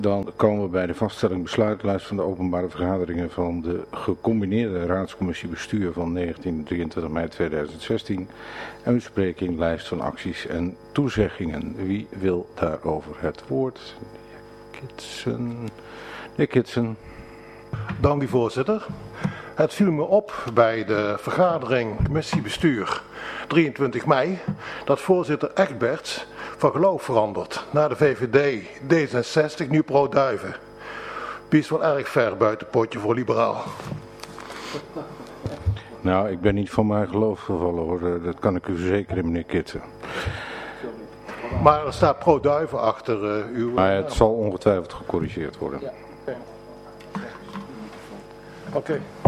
Dan komen we bij de vaststelling besluitlijst van de openbare vergaderingen van de gecombineerde raadscommissie bestuur van 19 en 23 mei 2016 en bespreking lijst van acties en toezeggingen. Wie wil daarover het woord? Meneer Kitsen. Dank u, voorzitter. Het viel me op bij de vergadering commissie bestuur 23 mei dat voorzitter Egberts van geloof verandert naar de VVD, D66, nu pro-Duiven. Die is wel erg ver buiten potje voor liberaal. Nou, ik ben niet van mijn geloof gevallen hoor, dat kan ik u verzekeren meneer Kitsen. Maar er staat pro-Duiven achter uw... Maar het zal ongetwijfeld gecorrigeerd worden. Oké.